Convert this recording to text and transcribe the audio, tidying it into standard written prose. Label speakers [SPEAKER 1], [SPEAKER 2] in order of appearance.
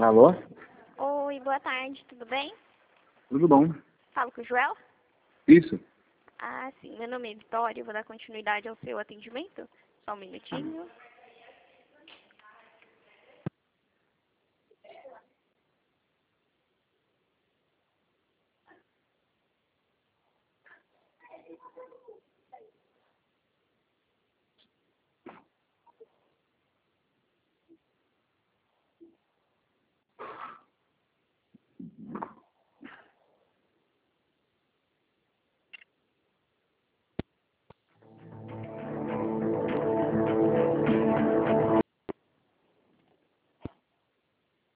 [SPEAKER 1] Alô?
[SPEAKER 2] Oi, boa tarde, tudo bem?
[SPEAKER 1] Tudo bom?
[SPEAKER 2] Falo com o Joel?
[SPEAKER 1] Isso.
[SPEAKER 2] Ah, sim, meu nome é Vitória, eu vou dar continuidade ao seu atendimento. Só um minutinho.